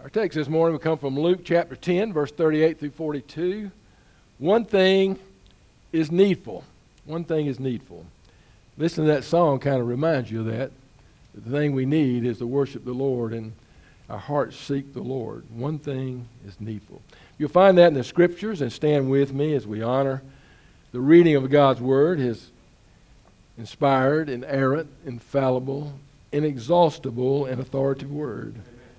Our text this morning will come from Luke chapter 10, verse 38 through 42. One thing is needful. One thing is needful. Listen to that song, kind of reminds you of that. The thing we need is to worship the Lord and our hearts seek the Lord. One thing is needful. You'll find that in the Scriptures, and stand with me as we honor the reading of God's Word, His inspired, inerrant, infallible, inexhaustible, and authoritative Word.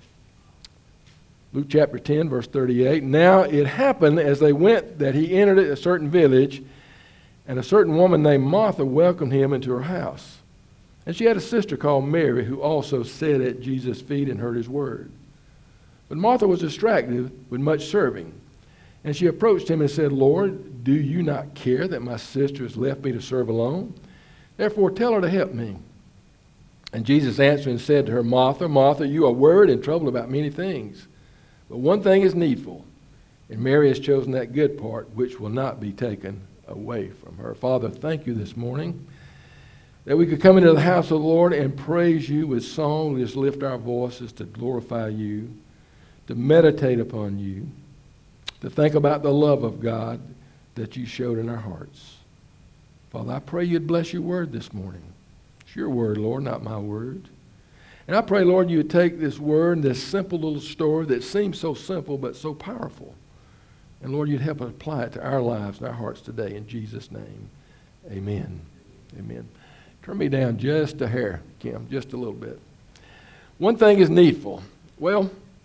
Luke chapter 10, verse 38. Now it happened as they went that he entered a certain village, and a certain woman named Martha welcomed him into her house. And she had a sister called Mary, who also sat at Jesus' feet and heard his word. But Martha was distracted with much serving. And she approached him and said, Lord, do you not care that my sister has left me to serve alone? Therefore tell her to help me. And Jesus answered and said to her, Martha, Martha, you are worried and troubled about many things. But one thing is needful, and Mary has chosen that good part which will not be taken away from her. Father, thank you this morning that we could come into the house of the Lord and praise you with song, just lift our voices to glorify you, to meditate upon you, to think about the love of God that you showed in our hearts. Father, I pray you'd bless your word this morning. It's your word, Lord, not my word. And I pray, Lord, you would take this word, this simple little story that seems so simple but so powerful, and Lord, you'd help us apply it to our lives and our hearts today. In Jesus' name, amen. Amen. Turn me down just a hair, Kim, just a little bit. One thing is needful. Well,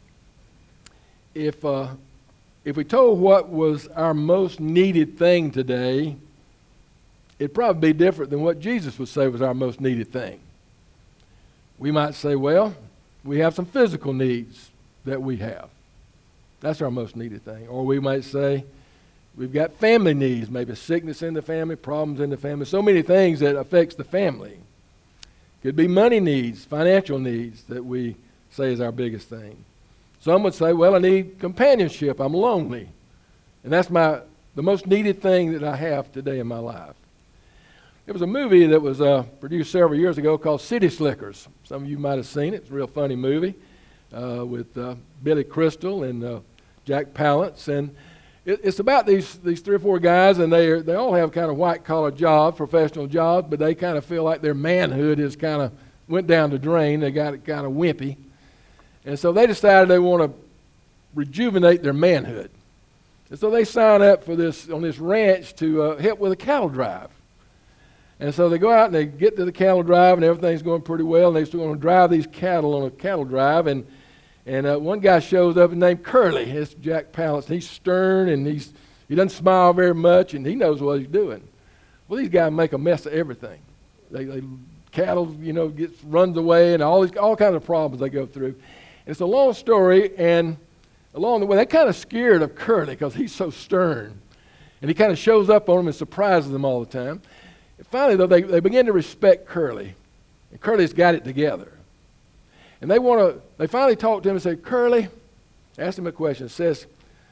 if we told what was our most needed thing today, it'd probably be different than what Jesus would say was our most needed thing. We might say, well, we have some physical needs that we have. That's our most needed thing. Or we might say, we've got family needs, maybe sickness in the family, problems in the family, so many things that affects the family. Could be money needs, financial needs that we say is our biggest thing. Some would say, well, I need companionship. I'm lonely. And that's the most needed thing that I have today in my life. There was a movie that was produced several years ago called City Slickers. Some of you might have seen it. It's a real funny movie with Billy Crystal and Jack Palance. And it's about these 3 or 4 guys, and they all have kind of white-collar jobs, professional jobs, but they kind of feel like their manhood is kind of went down the drain. They got it kind of wimpy. And so they decided they want to rejuvenate their manhood. And so they sign up for this on this ranch to help with a cattle drive. And so they go out and they get to the cattle drive, and everything's going pretty well, and they're still going to drive these cattle on a cattle drive. And one guy shows up named Curly. It's Jack Palance. He's stern, and he doesn't smile very much, and he knows what he's doing. Well, these guys make a mess of everything. Cattle, runs away, and all kinds of problems they go through. And it's a long story, and along the way, they're kind of scared of Curly because he's so stern. And he kind of shows up on them and surprises them all the time. And finally, though, they begin to respect Curly. And Curly's got it together. And they finally talk to him and say, Curly, ask him a question, says,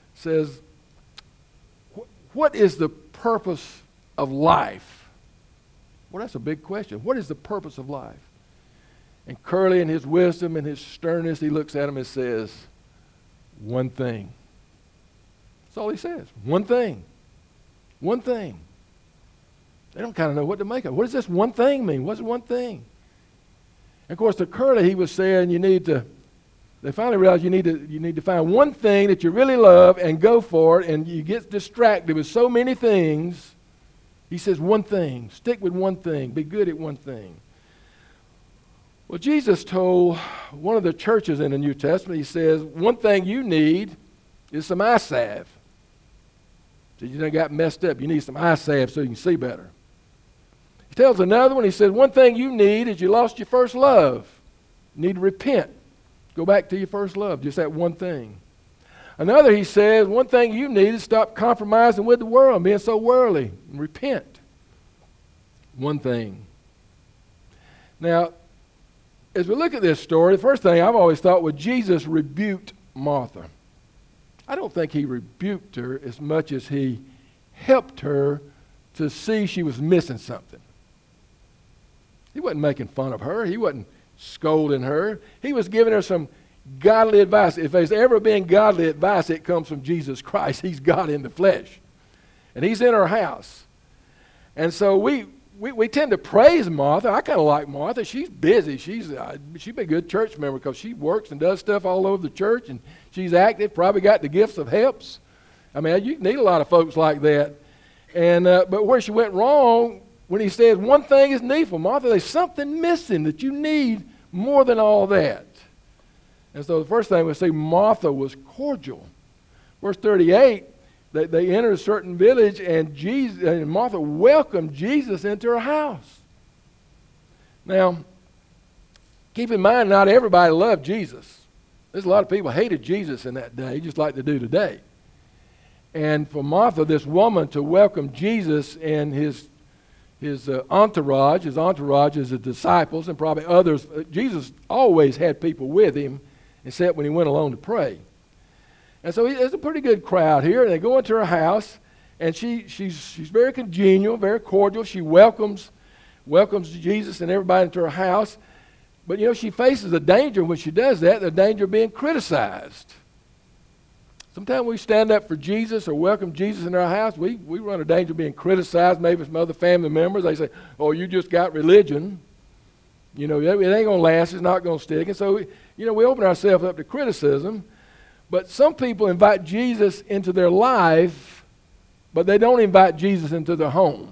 what is the purpose of life? Well, that's a big question. What is the purpose of life? And Curly, in his wisdom and his sternness, he looks at him and says, one thing. That's all he says. One thing. One thing. They don't kind of know what to make of it. What does this one thing mean? What's one thing? And of course, to Curly, he was saying they finally realized you need to find one thing that you really love and go for it, and you get distracted with so many things. He says one thing. Stick with one thing. Be good at one thing. Well, Jesus told one of the churches in the New Testament, he says, one thing you need is some eye salve. So you done got messed up. You need some eye salve so you can see better. He tells another one, he says, one thing you need is you lost your first love. You need to repent. Go back to your first love. Just that one thing. Another, he says, one thing you need is stop compromising with the world, being so worldly, and repent. One thing. Now, as we look at this story, the first thing I've always thought was Jesus rebuked Martha. I don't think he rebuked her as much as he helped her to see she was missing something. He wasn't making fun of her. He wasn't scolding her. He was giving her some godly advice. If there's ever been godly advice, it comes from Jesus Christ. He's God in the flesh. And he's in our house. And so we tend to praise Martha. I kind of like Martha. She's busy. She's been a good church member because she works and does stuff all over the church, and she's active, probably got the gifts of helps. I mean, you need a lot of folks like that. And but where she went wrong, when he says one thing is needful, Martha, there's something missing that you need more than all that. And so the first thing we see, Martha was cordial. Verse 38, they entered a certain village, and Martha welcomed Jesus into her house. Now, keep in mind, not everybody loved Jesus. There's a lot of people hated Jesus in that day, just like they do today. And for Martha, this woman, to welcome Jesus and his entourage is the disciples and probably others. Jesus always had people with him, except when he went alone to pray. And so there's a pretty good crowd here, and they go into her house, and she's very congenial, very cordial. She welcomes Jesus and everybody into her house. But, she faces a danger when she does that, the danger of being criticized. Sometimes we stand up for Jesus or welcome Jesus in our house, we run a danger of being criticized, maybe from other family members. They say, oh, you just got religion. It ain't going to last. It's not going to stick. And so, we open ourselves up to criticism. But some people invite Jesus into their life, but they don't invite Jesus into their home.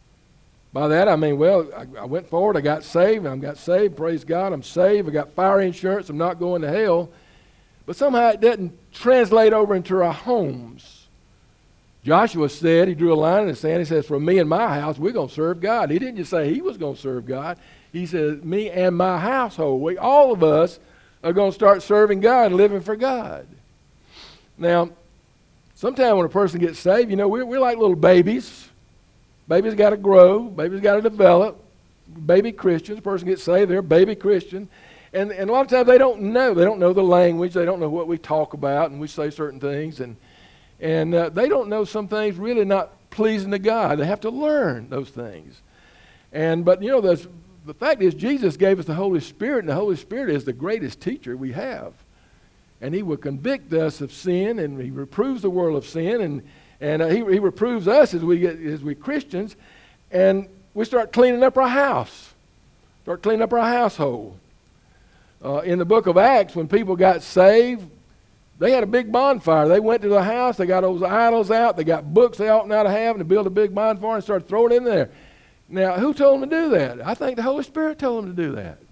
By that, I mean, I went forward, I got saved, praise God, I'm saved, I got fire insurance, I'm not going to hell. But somehow it doesn't translate over into our homes. Joshua said, he drew a line in the sand, he says, for me and my house, we're going to serve God. He didn't just say he was going to serve God. He said, me and my household, all of us are going to start serving God and living for God. Now, sometimes when a person gets saved, we're like little babies. Babies got to grow. Babies got to develop. Baby Christians. A person gets saved, they're a baby Christian. And a lot of times they don't know. They don't know the language. They don't know what we talk about, and we say certain things. And they don't know some things really not pleasing to God. They have to learn those things. But the fact is Jesus gave us the Holy Spirit, and the Holy Spirit is the greatest teacher we have. And he will convict us of sin, and he reproves the world of sin, and he reproves us as we Christians, and we start cleaning up our house, start cleaning up our household. In the book of Acts, when people got saved, they had a big bonfire. They went to the house, they got those idols out, they got books they ought not to have, and they built a big bonfire and started throwing it in there. Now, who told them to do that? I think the Holy Spirit told them to do that.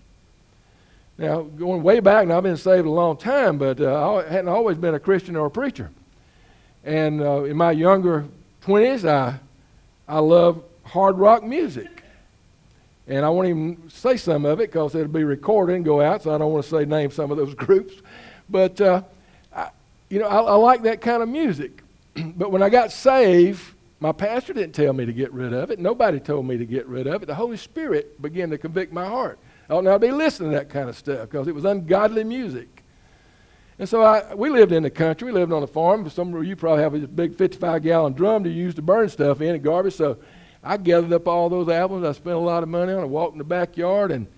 Now, going way back, and I've been saved a long time, but I hadn't always been a Christian or a preacher. And in my younger 20s, I love hard rock music. And I won't even say some of it because it'll be recorded and go out, so I don't want to name some of those groups. But, I like that kind of music. But when I got saved, my pastor didn't tell me to get rid of it. Nobody told me to get rid of it. The Holy Spirit began to convict my heart. I ought not be listening to that kind of stuff because it was ungodly music. And so we lived in the country. We lived on a farm. Some of you probably have a big 55-gallon drum to use to burn stuff in and garbage. So I gathered up all those albums I spent a lot of money on. I walked in the backyard and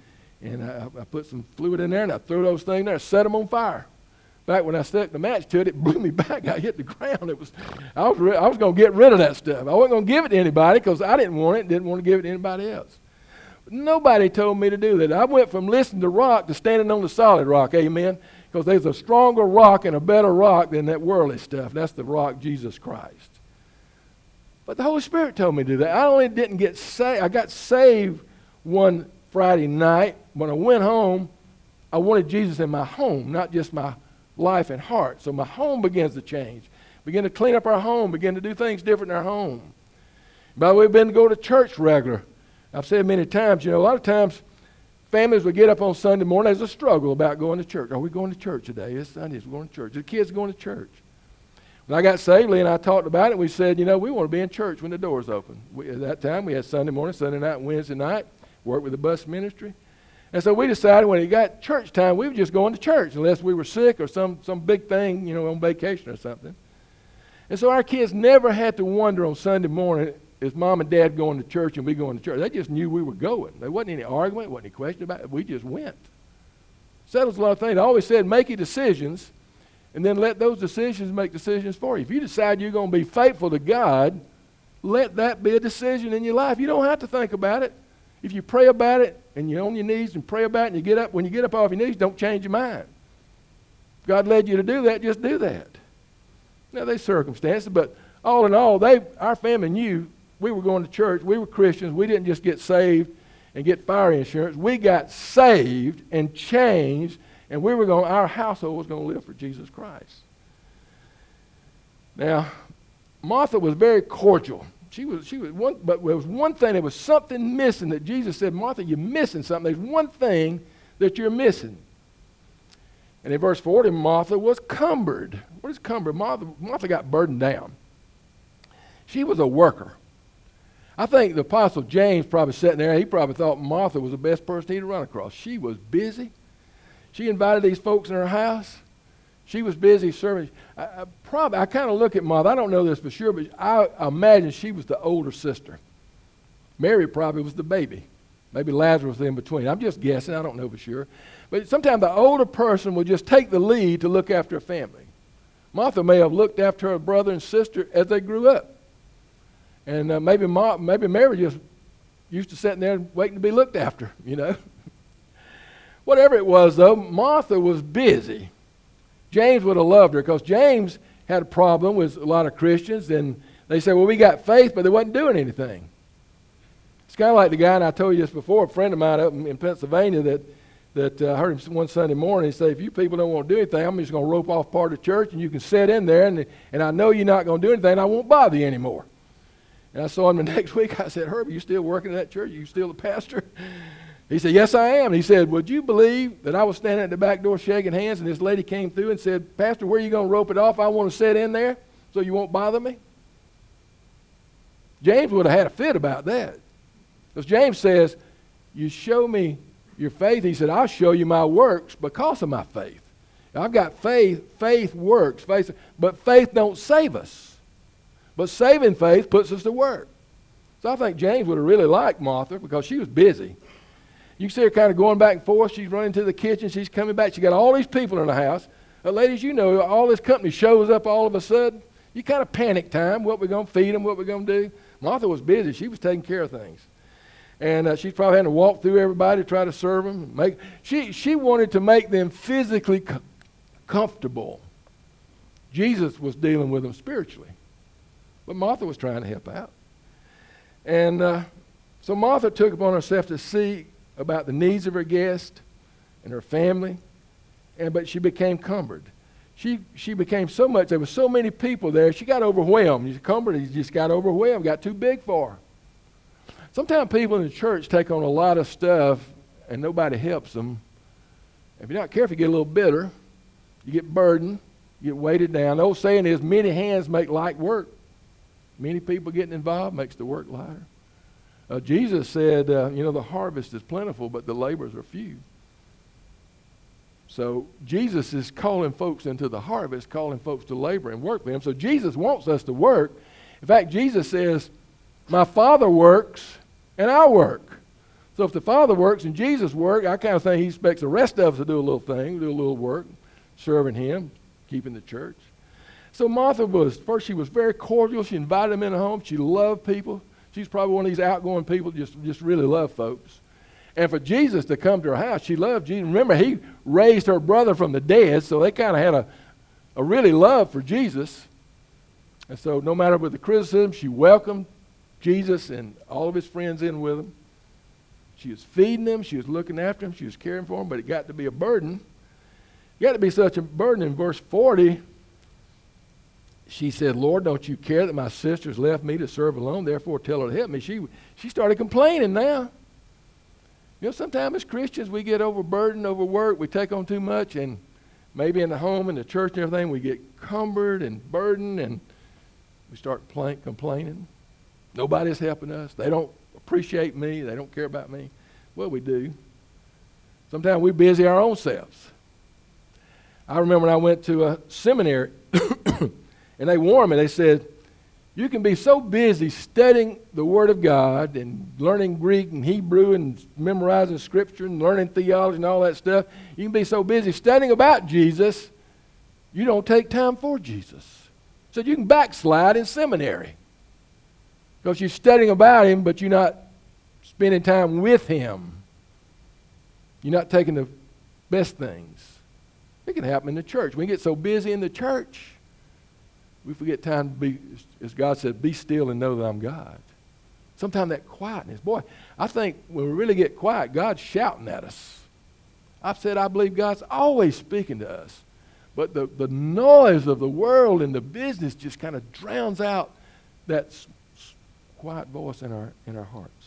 I put some fluid in there and I threw those things there and set them on fire. In fact, when I stuck the match to it, it blew me back. I hit the ground. I was going to get rid of that stuff. I wasn't going to give it to anybody because I didn't want it, didn't want to give it to anybody else. But nobody told me to do that. I went from listening to rock to standing on the solid rock, amen, because there's a stronger rock and a better rock than that worldly stuff. That's the rock, Jesus Christ. But the Holy Spirit told me to do that. I only didn't get saved. I got saved one Friday night. When I went home, I wanted Jesus in my home, not just my life and heart. So my home begins to change. Begin to clean up our home. Begin to do things different in our home. By the way, we've been to go to church regular. I've said many times, a lot of times families would get up on Sunday morning. There's a struggle about going to church. Are we going to church today? It's Sunday. We're going to church. The kids going to church. When I got saved, Lee and I talked about it. We said, we want to be in church when the doors open. At that time, we had Sunday morning, Sunday night, and Wednesday night. Worked with the bus ministry. And so we decided when it got church time, we were just going to church unless we were sick or some big thing, on vacation or something. And so our kids never had to wonder on Sunday morning, is mom and dad going to church and we going to church? They just knew we were going. There wasn't any argument, wasn't any question about it. We just went. Settles a lot of things. I always said make your decisions, and then let those decisions make decisions for you. If you decide you're going to be faithful to God, let that be a decision in your life. You don't have to think about it. If you pray about it, and you're on your knees and pray about it, and you get up, when you get up off your knees, don't change your mind. If God led you to do that, just do that. Now, there's circumstances, but all in all, our family knew we were going to church. We were Christians. We didn't just get saved and get fire insurance. We got saved and changed, and our household was going to live for Jesus Christ. Now, Martha was very cordial. She was one, but there was one thing, there was something missing that Jesus said, Martha, you're missing something. There's one thing that you're missing. And in verse 40, Martha was cumbered. What is cumbered? Martha got burdened down. She was a worker. I think the Apostle James probably sitting there, he probably thought Martha was the best person he'd run across. She was busy. She invited these folks in her house. She was busy serving. I kind of look at Martha. I don't know this for sure, but I imagine she was the older sister. Mary probably was the baby. Maybe Lazarus was in between. I'm just guessing. I don't know for sure. But sometimes the older person will just take the lead to look after a family. Martha may have looked after her brother and sister as they grew up. And maybe Mary just used to sitting there waiting to be looked after, you know. Whatever it was, though, Martha was busy. James would have loved her because James had a problem with a lot of Christians, and they said, well, we got faith, but they wasn't doing anything. It's kind of like the guy, and I told you this before, a friend of mine up in Pennsylvania that heard him one Sunday morning. He said, if you people don't want to do anything, I'm just going to rope off part of the church, and you can sit in there, and I know you're not going to do anything, and I won't bother you anymore. And I saw him the next week. I said, Herb, are you still working at that church? Are you still the pastor? He said, yes, I am. And he said, would you believe that I was standing at the back door shaking hands, and this lady came through and said, Pastor, where are you going to rope it off? I want to sit in there so you won't bother me. James would have had a fit about that. Because James says, you show me your faith. He said, I'll show you my works because of my faith. I've got faith. Faith works. But faith don't save us. But saving faith puts us to work. So I think James would have really liked Martha because she was busy. You see her kind of going back and forth. She's running to the kitchen. She's coming back. She got all these people in the house. Ladies, you know, all this company shows up all of a sudden. You kind of panic time. What we're going to feed them, what we're going to do. Martha was busy. She was taking care of things. And she's probably having to walk through everybody to try to serve them. She wanted to make them physically comfortable. Jesus was dealing with them spiritually. But Martha was trying to help out. And so Martha took upon herself to see about the needs of her guest and her family, but she became cumbered. She became so much, there were so many people there, she got overwhelmed. She just got overwhelmed, got too big for her. Sometimes people in the church take on a lot of stuff and nobody helps them. If you're not careful, you get a little bitter, you get burdened, you get weighted down. The old saying is, many hands make light work. Many people getting involved makes the work lighter. Jesus said, the harvest is plentiful, but the laborers are few. So Jesus is calling folks into the harvest, calling folks to labor and work with him. So Jesus wants us to work. In fact, Jesus says, my Father works and I work. So if the Father works and Jesus works, I kind of think he expects the rest of us to do a little thing, do a little work, serving him, keeping the church. So Martha she was very cordial. She invited them in her home. She loved people. She's probably one of these outgoing people just really love folks. And for Jesus to come to her house, she loved Jesus. Remember, he raised her brother from the dead, so they kind of had a really love for Jesus. And so no matter with the criticism, she welcomed Jesus and all of his friends in with him. She was feeding them. She was looking after them. She was caring for them, but it got to be a burden. It got to be such a burden. In verse 40, she said, Lord, don't you care that my sister's left me to serve alone? Therefore, tell her to help me. She started complaining now. You know, sometimes as Christians, we get overburdened, overworked. We take on too much, and maybe in the home and the church and everything, we get cumbered and burdened, and we start complaining. Nobody's helping us. They don't appreciate me. They don't care about me. Well, we do. Sometimes we're busy our own selves. I remember when I went to a seminary, and they warned me. They said, You can be so busy studying the Word of God and learning Greek and Hebrew and memorizing Scripture and learning theology and all that stuff. You can be so busy studying about Jesus, you don't take time for Jesus. So you can backslide in seminary because you're studying about Him, but you're not spending time with Him. You're not taking the best things. It can happen in the church. We get so busy in the church, we forget time to be, as God said, be still and know that I'm God. Sometimes that quietness, boy, I think when we really get quiet, God's shouting at us. I've said I believe God's always speaking to us. But the noise of the world and the business just kind of drowns out that quiet voice in our hearts.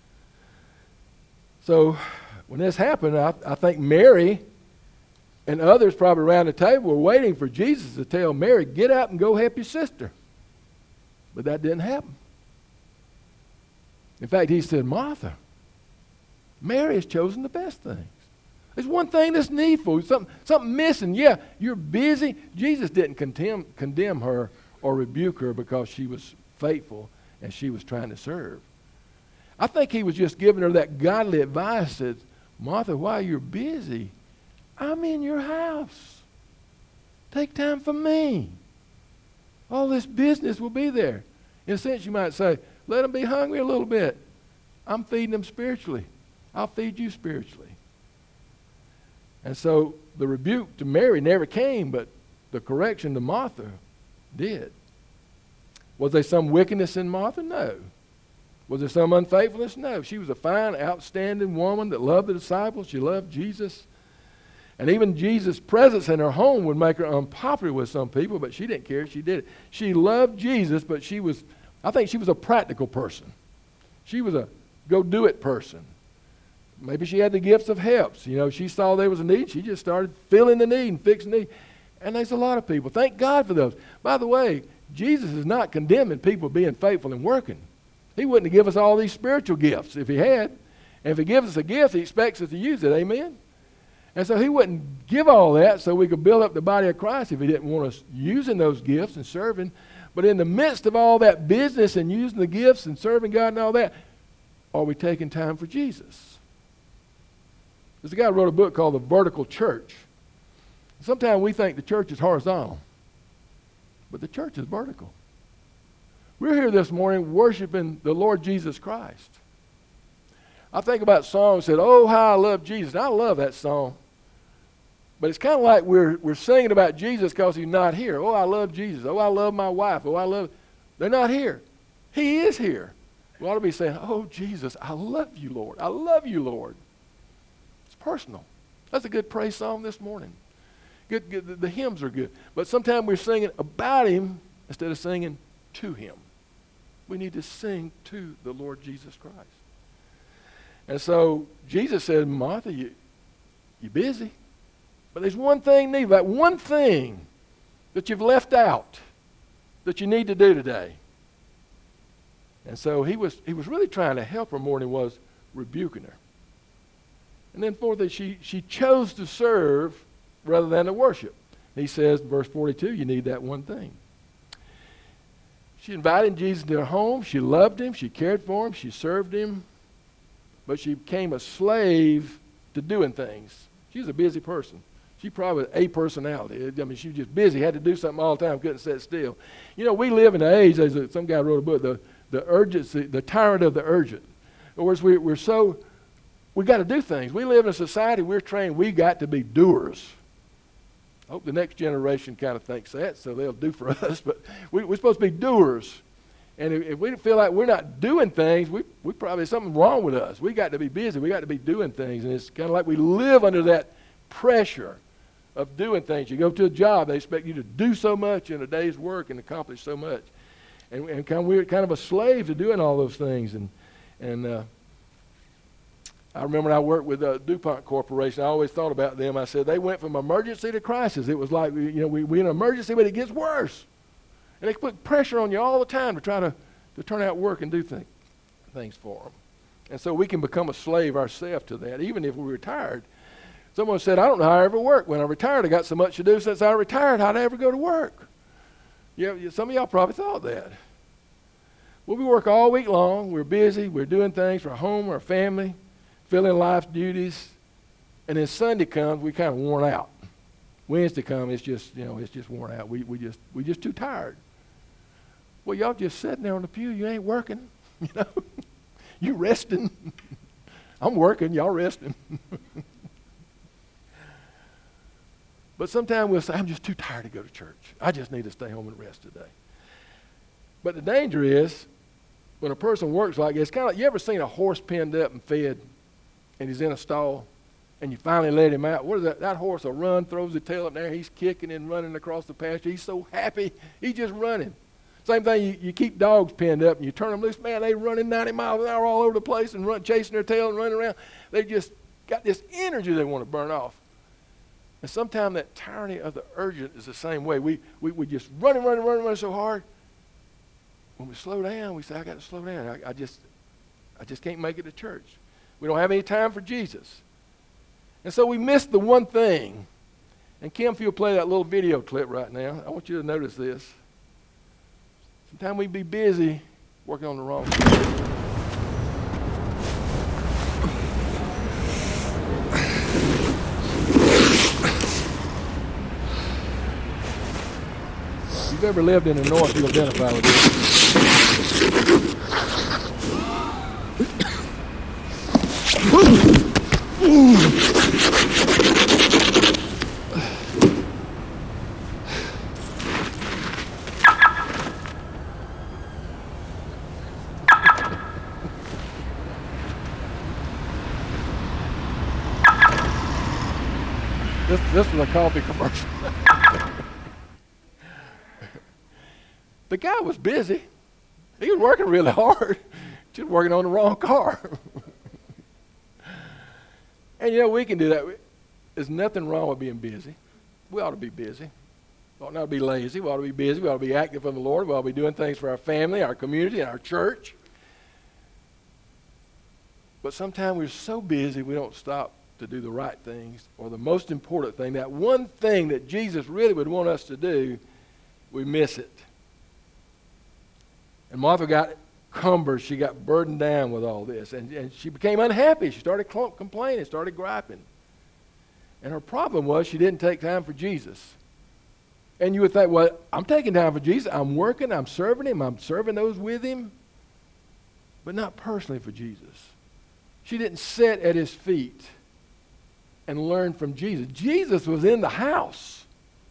So when this happened, I think Mary and others probably around the table were waiting for Jesus to tell Mary, get out and go help your sister. But that didn't happen. In fact, he said, Martha, Mary has chosen the best things. There's one thing that's needful, something missing. Yeah, you're busy. Jesus didn't condemn her or rebuke her because she was faithful and she was trying to serve. I think he was just giving her that godly advice that, Martha, while you're busy, I'm in your house. Take time for me. All this business will be there. In a sense, you might say, let them be hungry a little bit. I'm feeding them spiritually. I'll feed you spiritually. And so the rebuke to Mary never came, but the correction to Martha did. Was there some wickedness in Martha? No. Was there some unfaithfulness? No. She was a fine, outstanding woman that loved the disciples. She loved Jesus. And even Jesus' presence in her home would make her unpopular with some people, but she didn't care. She did it. She loved Jesus, but I think she was a practical person. She was a go-do-it person. Maybe she had the gifts of helps. She saw there was a need. She just started filling the need and fixing the need. And there's a lot of people. Thank God for those. By the way, Jesus is not condemning people being faithful and working. He wouldn't have given us all these spiritual gifts if he had. And if he gives us a gift, he expects us to use it. Amen? And so he wouldn't give all that so we could build up the body of Christ if he didn't want us using those gifts and serving. But in the midst of all that business and using the gifts and serving God and all that, are we taking time for Jesus? There's a guy who wrote a book called The Vertical Church. Sometimes we think the church is horizontal, but the church is vertical. We're here this morning worshiping the Lord Jesus Christ. I think about songs that said, oh, how I love Jesus. And I love that song. But it's kind of like we're singing about Jesus because he's not here. Oh, I love Jesus. Oh, I love my wife. Oh, I love... They're not here. He is here. We ought to be saying, oh, Jesus, I love you, Lord. I love you, Lord. It's personal. That's a good praise song this morning. Good, the hymns are good. But sometimes we're singing about him instead of singing to him. We need to sing to the Lord Jesus Christ. And so Jesus said, Martha, you're busy. But there's one thing needed, that one thing that you've left out that you need to do today. And so he was really trying to help her more than he was rebuking her. And then fourthly, she chose to serve rather than to worship. He says in verse 42, you need that one thing. She invited Jesus to her home. She loved him. She cared for him. She served him. But she became a slave to doing things. She was a busy person. She probably had a personality. I mean, she was just busy, had to do something all the time, couldn't sit still. We live in an age, as some guy wrote a book, the urgency, the tyrant of the urgent. In other words, we got to do things. We live in a society, we're trained, we got to be doers. I hope the next generation kind of thinks that, so they'll do for us. But we're supposed to be doers. And if we feel like we're not doing things, we probably, something wrong with us. We got to be busy. We got to be doing things. And it's kind of like we live under that pressure of doing things. You go to a job, they expect you to do so much in a day's work and accomplish so much. And we're kind of a slave to doing all those things. And I remember when I worked with DuPont Corporation, I always thought about them. I said, they went from emergency to crisis. It was like, we're in an emergency, but it gets worse. And they put pressure on you all the time to try to turn out work and do things for them. And so we can become a slave ourselves to that, even if we're retired. Someone said, I don't know how I ever work. When I retired, I got so much to do since I retired, how'd I ever go to work? Yeah, some of y'all probably thought that. Well, we work all week long. We're busy. We're doing things for our home, our family, filling life's duties. And then Sunday comes, we kind of worn out. Wednesday comes, it's just worn out. We just too tired. Well, y'all just sitting there on the pew. You ain't working, You resting. I'm working. Y'all resting. But sometimes we'll say, I'm just too tired to go to church. I just need to stay home and rest today. But the danger is, when a person works like this, kind of like, you ever seen a horse pinned up and fed, and he's in a stall, and you finally let him out? What is that? That horse will run, throws his tail up there, he's kicking and running across the pasture. He's so happy, he's just running. Same thing, you keep dogs pinned up, and you turn them loose, man, they running 90 miles an hour all over the place and chasing their tail and running around. They just got this energy they want to burn off. And sometimes that tyranny of the urgent is the same way. We just running so hard. When we slow down, we say, I got to slow down. I just can't make it to church. We don't have any time for Jesus. And so we miss the one thing. And Kim, if you'll play that little video clip right now, I want you to notice this. Sometimes we be busy working on the wrong thing. If you've ever lived in the north, you'll identify with this. This was a coffee commercial. The guy was busy. He was working really hard, just working on the wrong car. And we can do that. There's nothing wrong with being busy. We ought to be busy. We ought not to be lazy. We ought to be busy. We ought to be active for the Lord. We ought to be doing things for our family, our community, and our church. But sometimes we're so busy we don't stop to do the right things, or the most important thing, that one thing that Jesus really would want us to do, we miss it. And Martha got cumbered. She got burdened down with all this. And she became unhappy. She started complaining, started griping. And her problem was she didn't take time for Jesus. And you would think, well, I'm taking time for Jesus. I'm working. I'm serving him. I'm serving those with him. But not personally for Jesus. She didn't sit at his feet and learn from Jesus. Jesus was in the house.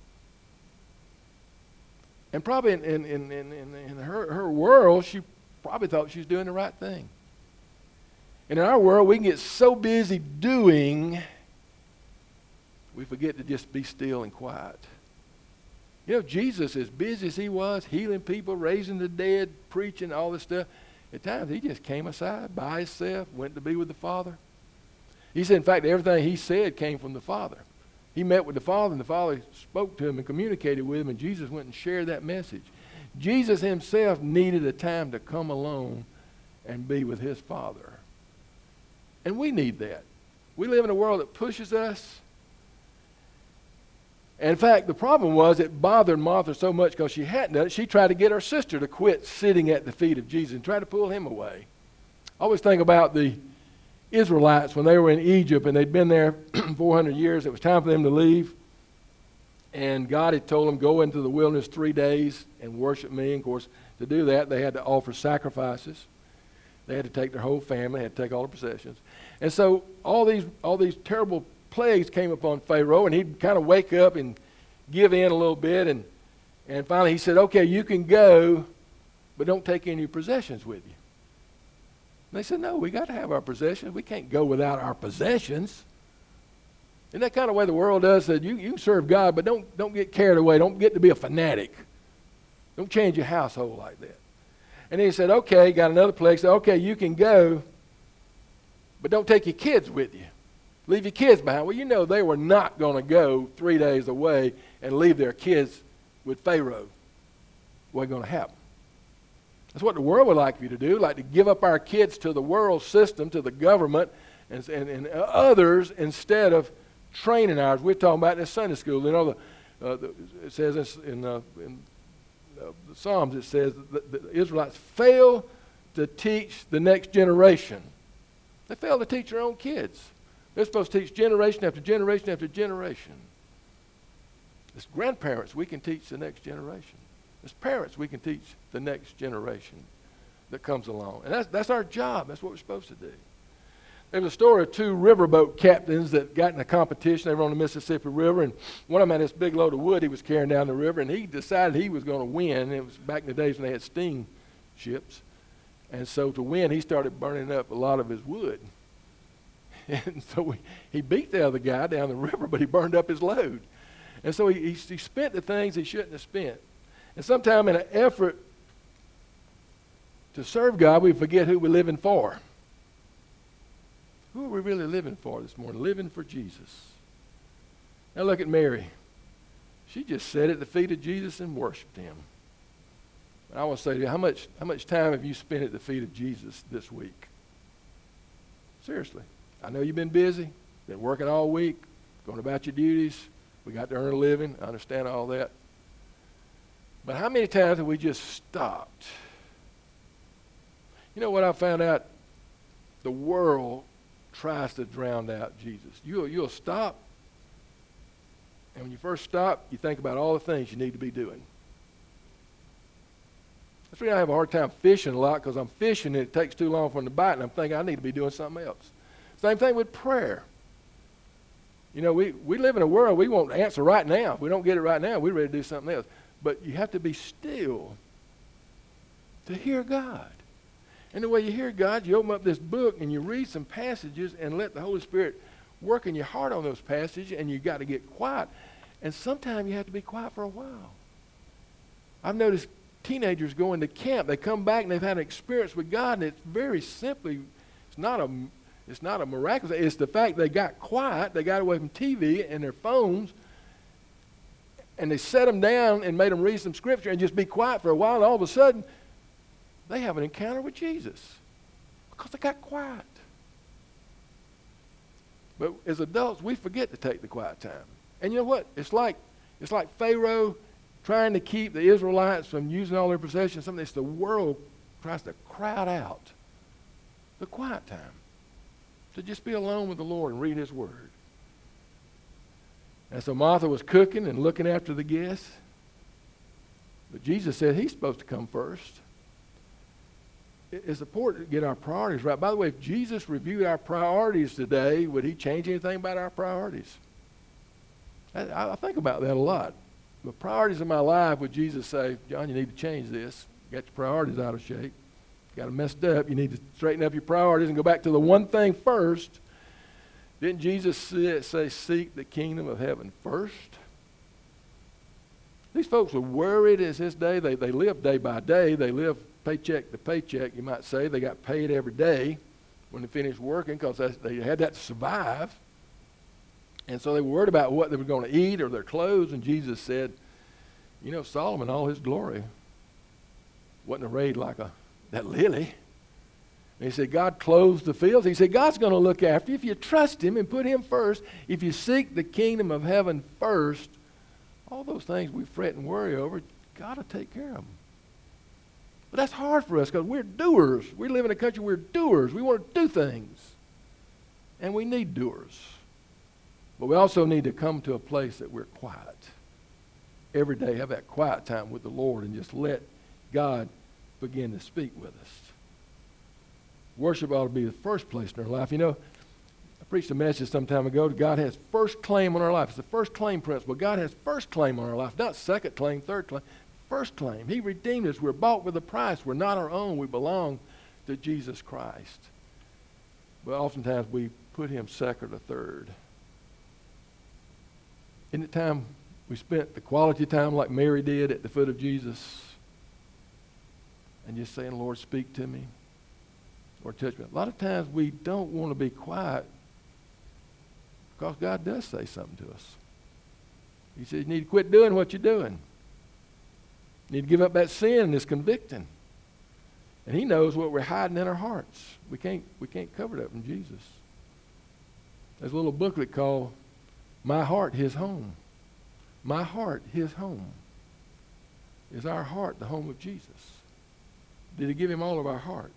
And probably in her world, she probably thought she was doing the right thing. And in our world, we can get so busy doing, we forget to just be still and quiet. Jesus, as busy as he was, healing people, raising the dead, preaching, all this stuff, at times he just came aside by himself, went to be with the Father. He said, in fact, everything he said came from the Father. He met with the Father, and the Father spoke to him and communicated with him, and Jesus went and shared that message. Jesus himself needed a time to come alone and be with his Father. And we need that. We live in a world that pushes us. And in fact, the problem was it bothered Martha so much because she hadn't done it. She tried to get her sister to quit sitting at the feet of Jesus and try to pull him away. I always think about the Israelites when they were in Egypt and they'd been there 400 years. It was time for them to leave. And God had told them, go into the wilderness 3 days and worship me. And of course, to do that, they had to offer sacrifices. They had to take their whole family, had to take all the possessions. And so all these terrible plagues came upon Pharaoh, and he'd kind of wake up and give in a little bit. And finally he said, okay, you can go, but don't take any possessions with you. And they said, no, we got to have our possessions. We can't go without our possessions. Isn't that kind of way the world does? That you can serve God, but don't get carried away. Don't get to be a fanatic. Don't change your household like that. And then he said, okay, got another place. Said, okay, you can go, but don't take your kids with you. Leave your kids behind. Well, they were not going to go 3 days away and leave their kids with Pharaoh. Wasn't going to happen. That's what the world would like you to do, like to give up our kids to the world system, to the government, and others instead of training ours. We're talking about in Sunday school. It says in the Psalms, it says that the Israelites fail to teach the next generation. They fail to teach their own kids. They're supposed to teach generation after generation after generation. As grandparents, we can teach the next generation. As parents, we can teach the next generation that comes along. And that's our job. That's what we're supposed to do. There's a story of two riverboat captains that got in a competition. They were on the Mississippi River, and one of them had this big load of wood he was carrying down the river, and he decided he was going to win. It was back in the days when they had steam ships. And so to win, he started burning up a lot of his wood. And so he beat the other guy down the river, but he burned up his load. And so he spent the things he shouldn't have spent. And sometime in an effort to serve God, we forget who we're living for. Who are we really living for this morning? Living for Jesus. Now look at Mary. She just sat at the feet of Jesus and worshiped him. And I want to say to you, how much time have you spent at the feet of Jesus this week? Seriously. I know you've been busy, been working all week, going about your duties. We got to earn a living. I understand all that. But how many times have we just stopped? You know what I found out? The world tries to drown out Jesus. You'll stop, and when you first stop, you think about all the things you need to be doing. That's why I have a hard time fishing a lot, because I'm fishing and it takes too long for them to bite, and I'm thinking I need to be doing something else. Same thing with prayer. You know, we live in a world we want to answer right now. If we don't get it right now, we're ready to do something else. But you have to be still to hear God. And the way you hear God, you open up this book and you read some passages and let the Holy Spirit work in your heart on those passages, and you've got to get quiet. And sometimes you have to be quiet for a while. I've noticed teenagers go into camp. They come back and they've had an experience with God, and it's very simply, it's not a miraculous. It's the fact they got quiet. They got away from TV and their phones, and they set them down and made them read some scripture and just be quiet for a while, and all of a sudden, they have an encounter with Jesus because they got quiet. But as adults, we forget to take the quiet time. And you know what? It's like Pharaoh trying to keep the Israelites from using all their possessions. Something that's the world tries to crowd out the quiet time. To just be alone with the Lord and read his word. And so Martha was cooking and looking after the guests. But Jesus said he's supposed to come first. It's important to get our priorities right. By the way, if Jesus reviewed our priorities today, would he change anything about our priorities? I think about that a lot. The priorities of my life, would Jesus say, John, you need to change this. You got your priorities out of shape. Got them messed up. You need to straighten up your priorities and go back to the one thing first. Didn't Jesus say, seek the kingdom of heaven first? These folks were worried as his day. They lived day by day. They lived paycheck to paycheck, you might say. They got paid every day when they finished working because they had that to survive. And so they were worried about what they were going to eat or their clothes. And Jesus said, you know, Solomon, all his glory, wasn't arrayed like that lily. And he said, God clothes the fields. He said, God's going to look after you if you trust him and put him first. If you seek the kingdom of heaven first, all those things we fret and worry over, God will take care of them. But that's hard for us because we're doers. We live in a country where we're doers. We want to do things. And we need doers. But we also need to come to a place that we're quiet. Every day have that quiet time with the Lord and just let God begin to speak with us. Worship ought to be the first place in our life. You know, I preached a message some time ago. God has first claim on our life. It's the first claim principle. God has first claim on our life, not second claim, third claim. First claim. He redeemed us. We're bought with a price. We're not our own. We belong to Jesus Christ. But oftentimes we put him second or third. Isn't it time we spent the quality time like Mary did at the foot of Jesus and just saying, Lord, speak to me or touch me? A lot of times we don't want to be quiet because God does say something to us. He says, you need to quit doing what you're doing. You need to give up that sin that's convicting. And he knows what we're hiding in our hearts. We can't cover it up from Jesus. There's a little booklet called My Heart, His Home. My Heart, His Home. Is our heart the home of Jesus? Did he give him all of our heart?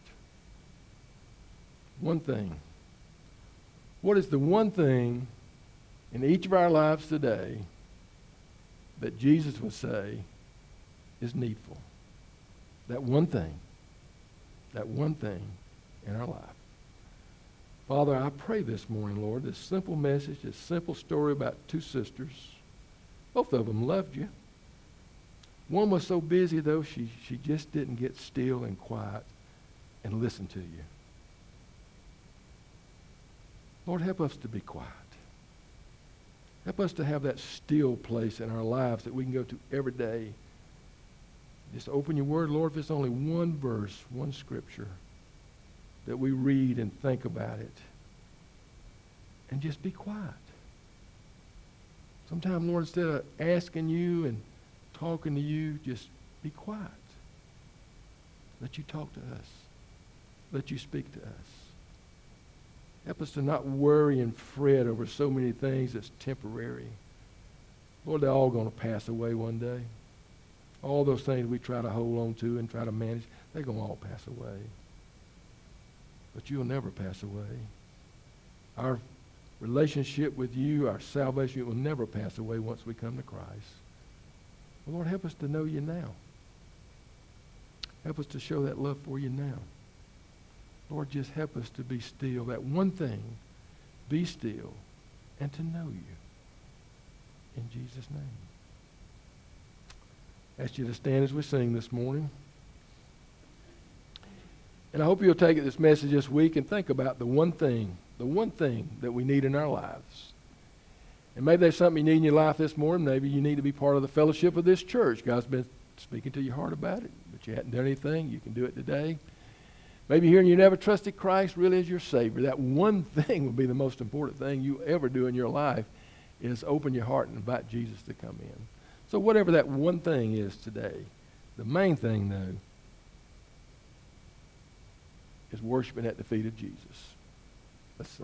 One thing. What is the one thing in each of our lives today that Jesus would say is needful? That one thing. That one thing in our life. Father, I pray this morning, Lord, this simple message, this simple story about two sisters. Both of them loved you. One was so busy, though, she just didn't get still and quiet and listen to you. Lord, help us to be quiet. Help us to have that still place in our lives that we can go to every day. Just open your word, Lord, if it's only one verse, one scripture, that we read and think about it. And just be quiet. Sometimes, Lord, instead of asking you and talking to you, just be quiet. Let you talk to us. Let you speak to us. Help us to not worry and fret over so many things that's temporary. Lord, they're all going to pass away one day. All those things we try to hold on to and try to manage, they're going to all pass away. But you'll never pass away. Our relationship with you, our salvation, will never pass away once we come to Christ. Well, Lord, help us to know you now. Help us to show that love for you now. Lord, just help us to be still. That one thing, be still and to know you. In Jesus' name. I ask you to stand as we sing this morning. And I hope you'll take this message this week and think about the one thing that we need in our lives. And maybe there's something you need in your life this morning. Maybe you need to be part of the fellowship of this church. God's been speaking to your heart about it, but you hadn't done anything. You can do it today. Maybe here and you never trusted Christ really as your Savior. That one thing would be the most important thing you ever do in your life is open your heart and invite Jesus to come in. So whatever that one thing is today, the main thing, though, is worshiping at the feet of Jesus. Let's